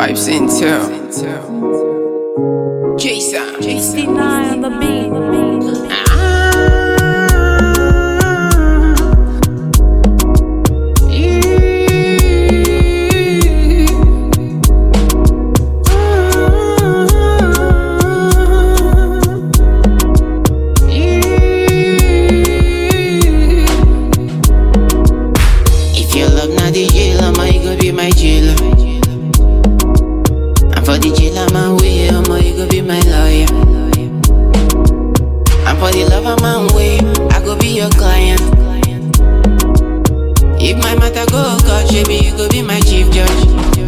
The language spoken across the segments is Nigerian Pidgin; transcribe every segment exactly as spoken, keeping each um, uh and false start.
Vibes Intel. Jason. sixty-nine on the beat. If your love not the jail, I'ma you go be my jailer. And for the jail, I'm away, I'ma you go be my lawyer. And for the love, I'm away, I go be your client. If my matter go court, baby, you go be my chief judge.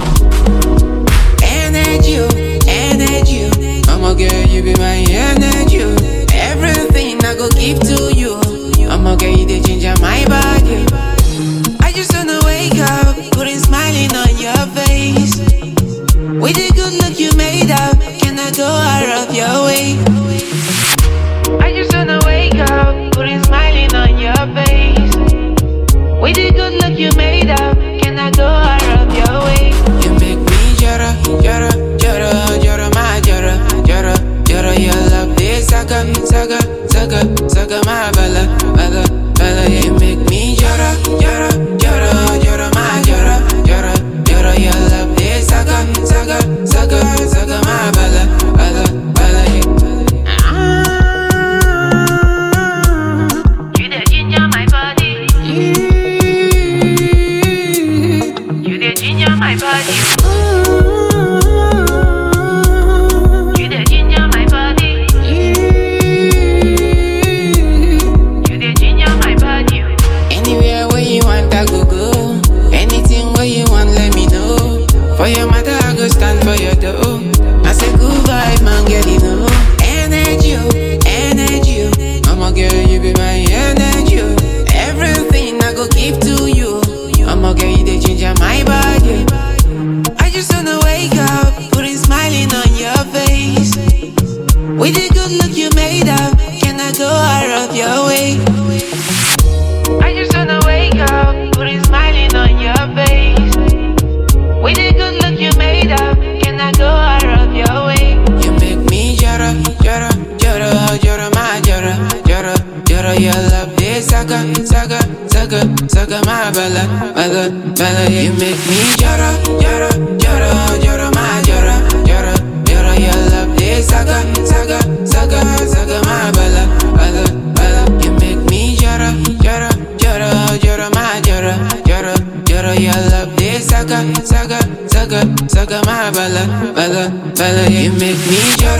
Energy, energy, I'ma girl, you be my energy. Everything I go give to you, I'ma girl, you the ginger my body. I just wanna wake up, putting smiling on your face. With the good look you made up, can I go out of your way? I just wanna wake up, putting smiling on your face. With the good look you made up, can I go out of your way? You make me jara, jara, jara, jara, my jara, jara, jara. Your love this saga, saga, saga, saga, my bella, bella, bella. You make me jara, jara, jara, jara, my jara, jara, jara. Your love this saga, saga, saga, saga, my bella, bella, bella. You the ginger my body. You the ginger my body. You the ginger my body. You the ginger my body. Anywhere where you want, I go go. Anything where you want, let me know. For your mother, I go stand for your door. I say good vibe, man, girl, you know. Energy, energy. I'ma girl, you be my energy. Everything I go give to you, I'ma girl, you the ginger my body. I just wanna wake up, putting smiling on your face. With the good look you made up, can I go out of your way? I just wanna wake up, putting smiling on your face. With the good look you made up, can I go out of your way? You make me jara, jara, jara, jara, my jara, jara, jara. Your love this saga, saga, saga, saga, my bella, bella, bella. You make me jara, jara, jara, jara, my jara, jara, jara. Your love this saga, saga, saga, saga, my bella, bella, bella. You make me jara, jara, jara, jara, my jara, jara, jara. Your love this saga, saga, saga, saga, my bella, bella, bella. You make me jara.